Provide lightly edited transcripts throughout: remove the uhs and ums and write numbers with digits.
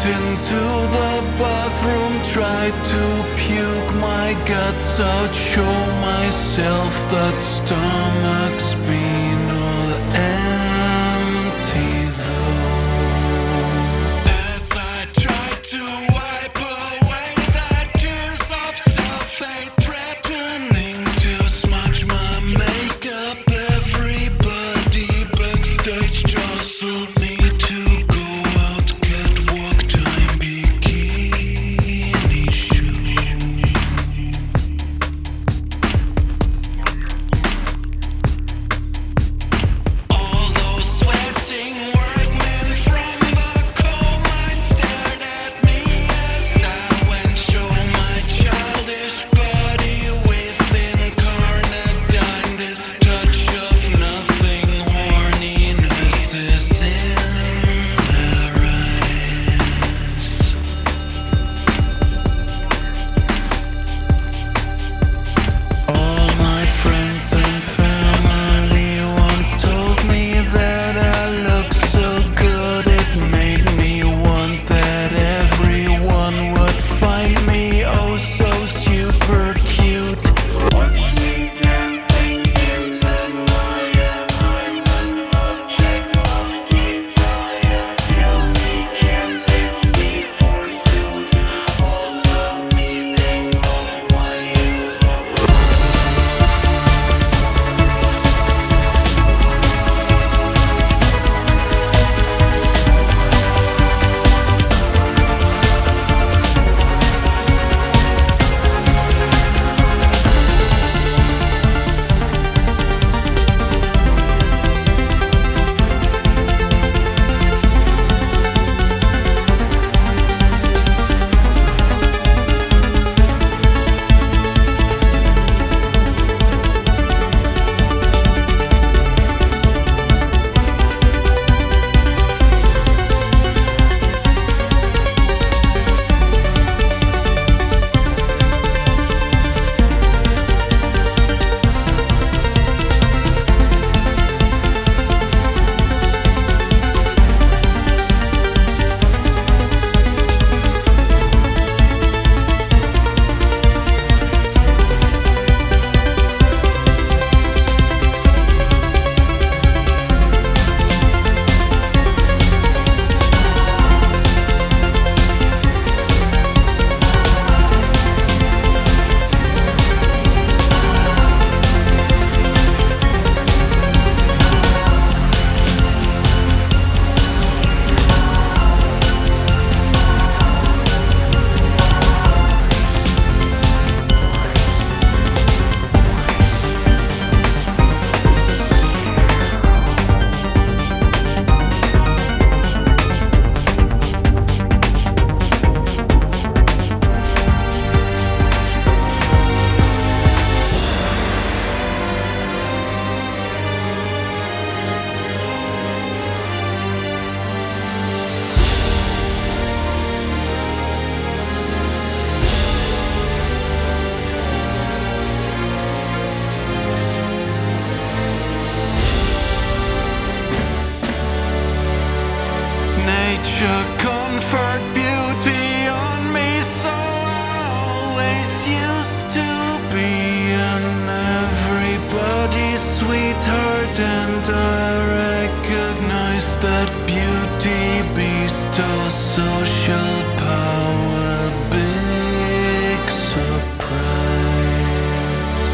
into the bathroom, tried to puke my guts out, show myself that stomach's been all empty though. As I tried to wipe away the tears of self-hate, threatening to smudge my makeup, everybody backstage jostled me to go out catwalk time bikini shoes. All those sweating workmen from the coal mine stared at me as I went show my childish body within carnadine. This touch of nothing, horniness is in their eyes. All my friends and family once told me that I look so good. It made me want that everyone would find me oh so super cute. Watch me dancing in the mire. I'm an object of desire. Tell me, can this be forsooth? All the meaning of my youth. Nature conferred beauty on me, so I always used to be an everybody's sweetheart, and I recognized that beauty bestows social power. Big surprise.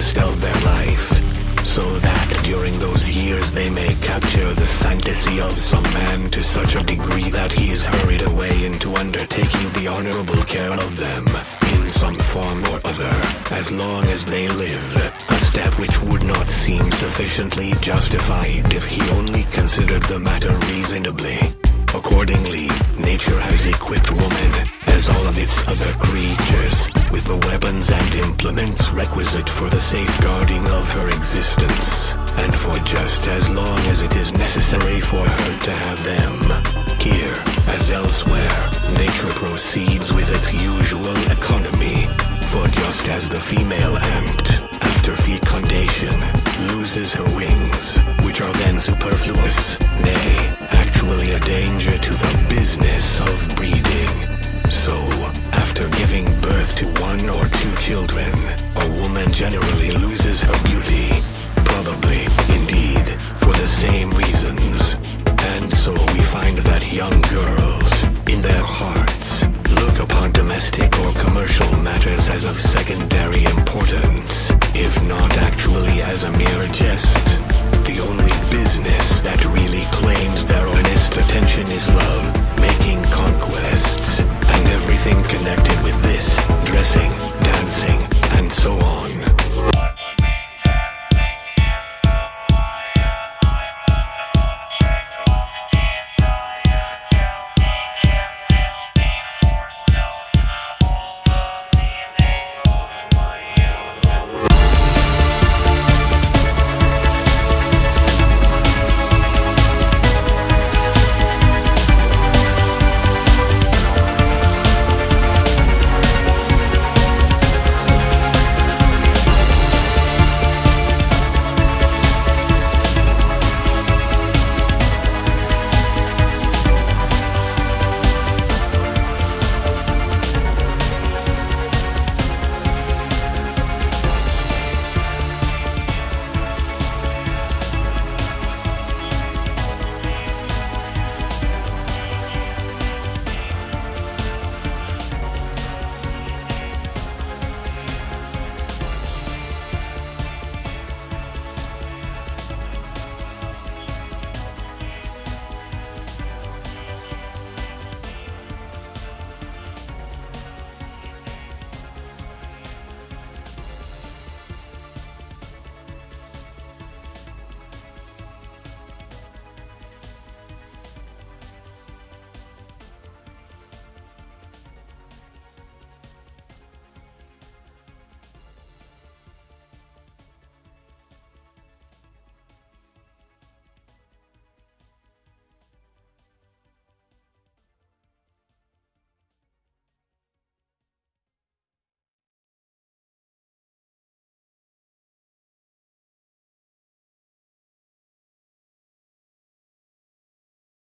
rest of their life, so that during those years they may capture the fantasy of some man to such a degree that he is hurried away into undertaking the honorable care of them, in some form or other, as long as they live, a step which would not seem sufficiently justified if he only considered the matter reasonably. Accordingly, nature has equipped woman, as all of its other creatures, with the weapons and implements requisite for the safeguarding of her existence, and for just as long as it is necessary for her to have them. Here, as elsewhere, nature proceeds with its usual economy, for just as the female ant, after fecundation, loses her wings, which are then superfluous, nay, actually a danger to the business of breeding, so, after giving birth to one or two children, a woman generally loses her beauty, probably, indeed, for the same reasons. And so we find that young girls, in their hearts, look upon domestic or commercial matters as of secondary importance, if not actually as a mere jest. The only business that really claims their earnest attention is love, making conquests, and everything connected